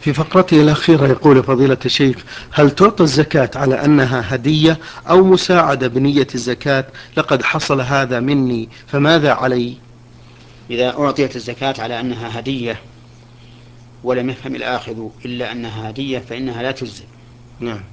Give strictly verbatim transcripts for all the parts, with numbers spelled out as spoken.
في فقرته الأخيرة يقول فضيلة الشيخ: هل تعطى الزكاة على أنها هدية أو مساعدة بنية الزكاة؟ لقد حصل هذا مني فماذا علي؟ إذا أعطيت الزكاة على أنها هدية ولم يفهم الآخذ إلا أنها هدية فإنها لا تجزئ. نعم.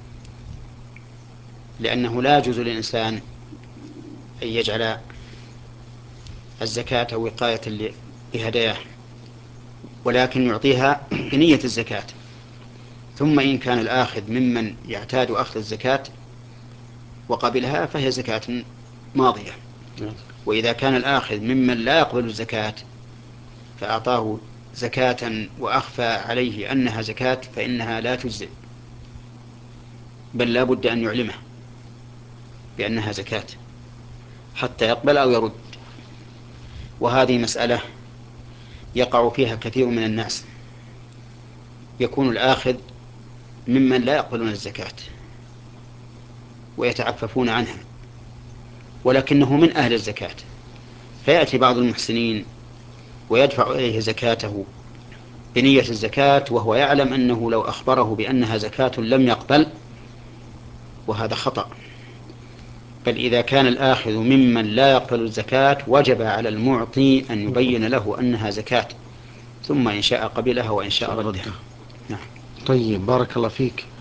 لأنه لا يجوز للإنسان أن يجعل الزكاة وقاية لهداياه، ولكن يعطيها بنية الزكاة. ثم إن كان الآخذ ممن يعتاد أخذ الزكاة وقبلها فهي زكاة ماضية. نعم. وإذا كان الآخذ ممن لا يقبل الزكاة فأعطاه زكاة وأخفى عليه أنها زكاة فإنها لا تجزئ، بل لا بد أن يعلمه بأنها زكاة حتى يقبل أو يرد. وهذه مسألة يقع فيها كثير من الناس، يكون الآخذ ممن لا يقبلون الزكاة ويتعففون عنها، ولكنه من أهل الزكاة، فيأتي بعض المحسنين ويدفع إليه زكاته بنية الزكاة وهو يعلم أنه لو أخبره بأنها زكاة لم يقبل، وهذا خطأ. بل إذا كان الآخذ ممن لا يقبل الزكاة وجب على المعطي أن يبين له أنها زكاة، ثم إن شاء قبلها وإن شاء ردها. نعم. طيب، بارك الله فيك.